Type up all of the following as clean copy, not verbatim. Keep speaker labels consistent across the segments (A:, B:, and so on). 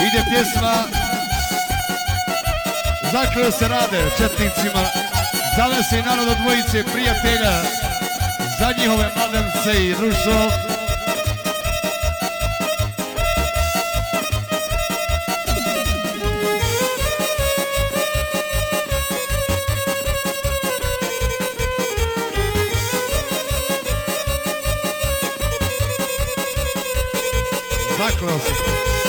A: Ide pjesma Zakleo se rade četnicima, zavese i narod od dvojice prijatelja, za njihove mladence i društvo. Zakleo se.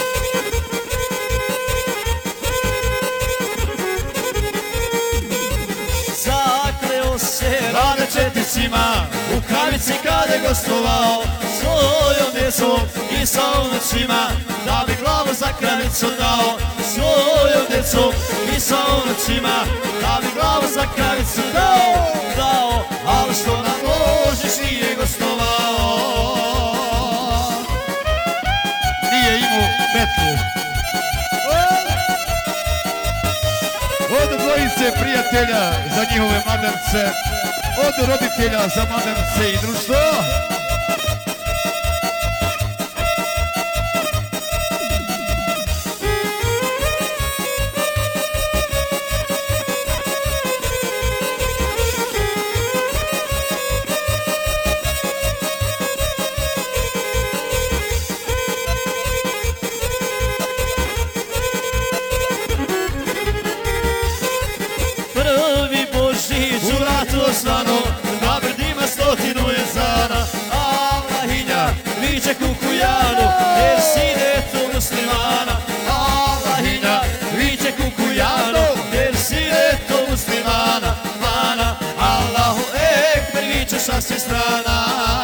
B: Rade četnicima, u Kravici kad je gostovao, svojom djecom i sa unucima, da bi glavu za Kravicu dao. Svojom djecom i sa unucima, da bi glavu za Kravicu dao. Ali što nam Božić nije gostovao,
A: Nije imao petlju. Od dvojice prijatelja za njihove mladence, od roditelja za mladence i društvo.
B: Osvano, na brdima 100 jezana, Allahinja viče kukujanu, jer sine to muslimana. Allahinja viče kukujanu, jer sine to muslimana. Mana, Allahu ekber viče sa sve strana.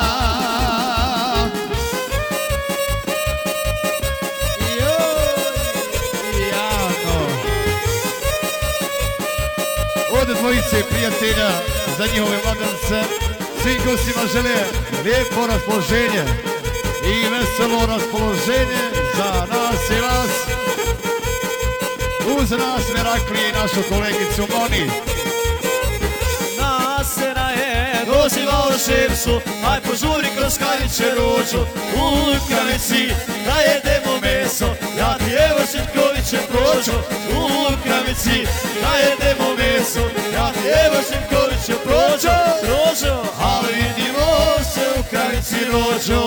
A: Od dvojice prijatelja za njihove mladence, svim gostima žele lijepo raspoloženje i veselo raspoloženje za nas i vas. Uz nas Merakli i našu kolegicu Moni.
B: Nasera je dozivao šersu, aj požuri kroz Kraviće rođu. U Kravici da jedemo meso, ja ti evo Živkoviće prođu. U Kravici da jedemo meso, ja ti evo Živkoviće prođu. Ali vidimo se u Kravici rođu.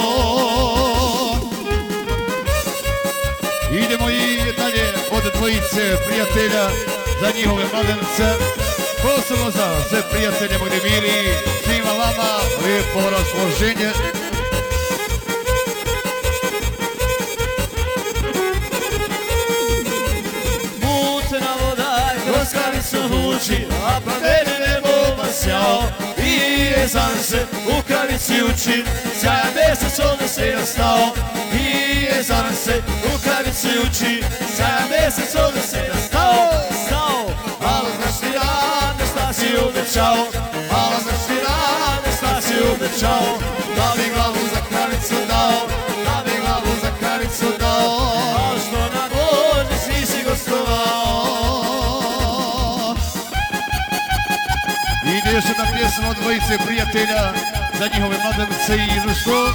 A: Idemo i dalje od dvojice prijatelja za njihove mladence. Posebno za sve prijatelje Mojdemiri, svima vama lijepo raspoloženje.
B: Mutna voda kroz Kravicu huči, a plameni nebo sjao. I jezan se u Kravici uči, sjajan mjesec onda se je stao. I jezan se u Kravici uči, sjajan mjesec onda se je stao. Ali znaš ti rane šta si obećao, ali znaš ti rane šta si obećao. Da bi glavu za Kravicu dao, da bi glavu za Kravicu dao. A što na Božić nisi gostovao.
A: Ide još jedna pjesma od dvojice prijatelja za njihove mladence i društvo.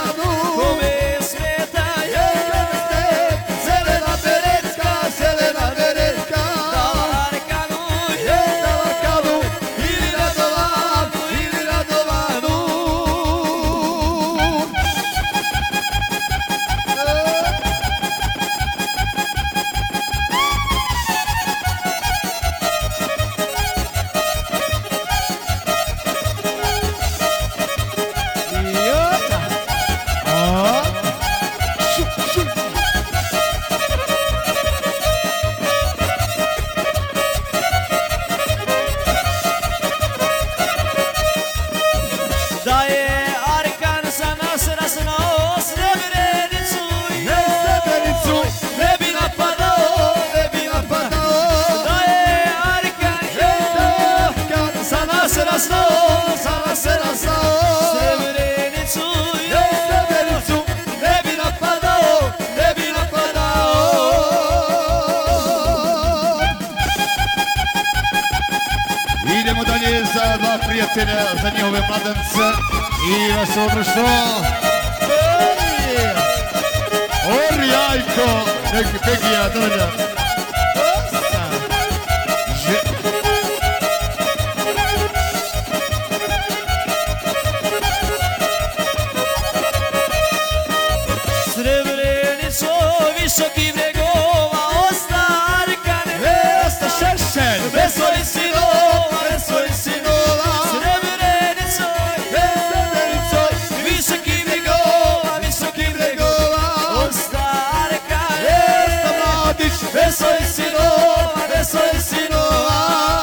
B: Zelena
A: za dva prijatelja, za njihove mladence i veselo društvo. Orjajko, neki Pegija Drlja.
B: Srebrenico visokih bregova, osta Arkane,
A: osta Šešelj,
B: veseli sinova, veseli sinova. Srebrenico visokih bregova, osta Arkane,
A: osta Mladić,
B: veseli sinova, veseli sinova.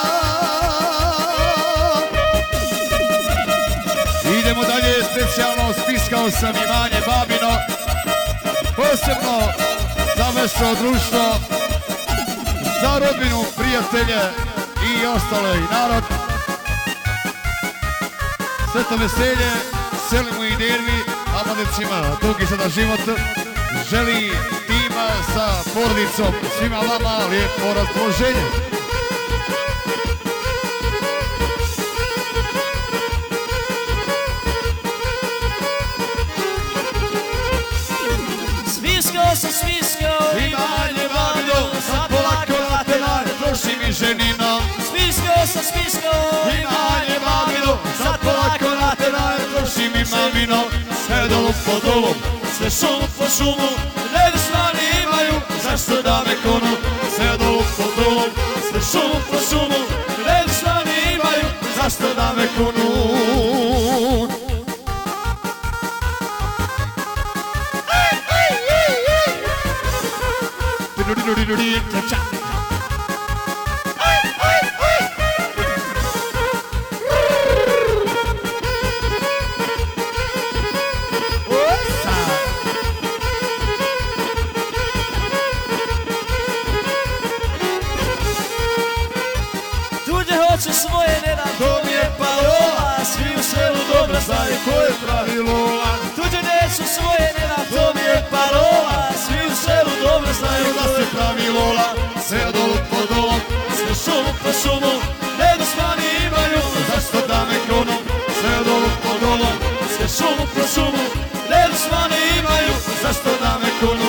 A: Idemo dalje, specijalno spiskao sam imanje Babino, posebno za veselo društvo, za rodbinu, prijatelje i ostalo i narod. Sve to veselje, selimo i dervi, a mladecima dugi sada život, želi tima sa porodicom, svima vama lijepo raspoloženje.
B: Sviskao
A: Imanje Babino, sad polako na tenar, troši mi ženino.
B: Sviskao
A: Imanje Babino, sad polako na tenar, troši mi mamino. Sve dolom po dolom,
B: sve šumu po šumu, nedušmani imaju, zašto da me konu?
A: sve dolom po dolom,
B: Sve šumu po šumu, nedušmani imaju, zašto da me konu? Tuđe hoću svoje, ne dam, to mi je parola, svi u selu dobro znaju ko je pravi lola. Tuđe neću svoje, ne dam, to mi je parola, svi u selu dobro znaju
A: da se pravi lola. Sve dolom po dolom,
B: sve šumu po šumu, nedušmani imaju,
A: zašto da me konu? Sve dolom po dolom,
B: sve šumu po šumu, nedušmani imaju, zašto da me konu?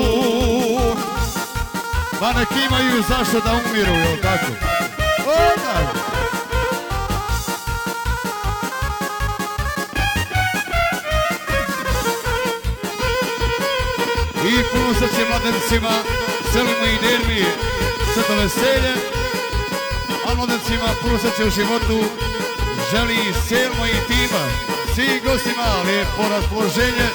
A: pa nek imaju zašto da umiru, jel tako? Onda! I puno sreće mladencima, selimo i derbi, sve to veselje, a mladencima puno sreće u životu, želi Selmo i tima, svim gostima lijepo raspoloženje.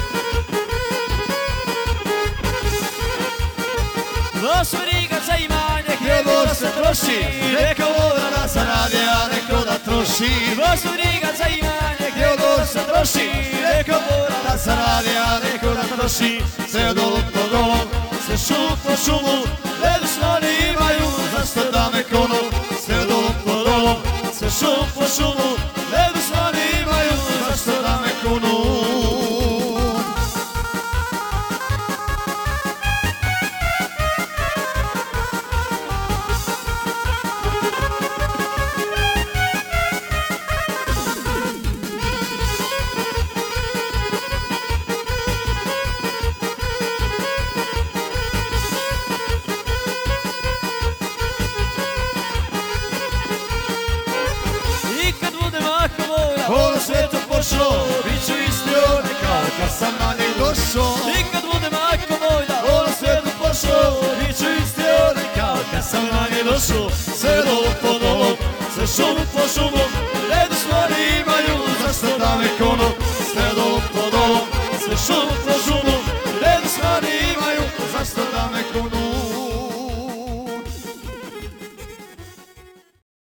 B: Loš briga za imanje, gdje voda se troši, neka voda da se radi, a neko da troši. Loš briga za imanje, gdje voda se troši, neka voda da se radi, a neko da troši.
A: Sve dolom po dolom,
B: sve šumu po šumu, nedušmani imaju, zašto da me konu?
A: sve dolom po dolom,
B: sve šumu po šumu, nedušmani imaju, zašto da me konu?
A: ono svijetu pošlo, bit ću isti ovdje kao kad sam na njih došao.
B: I kad bude majko moja,
A: Ono svijetu pošlo,
B: bit ću isti ovdje kao kad sam na nje došao.
A: sve dolom po dolom,
B: sve šumu po šumu, nedušmani imaju,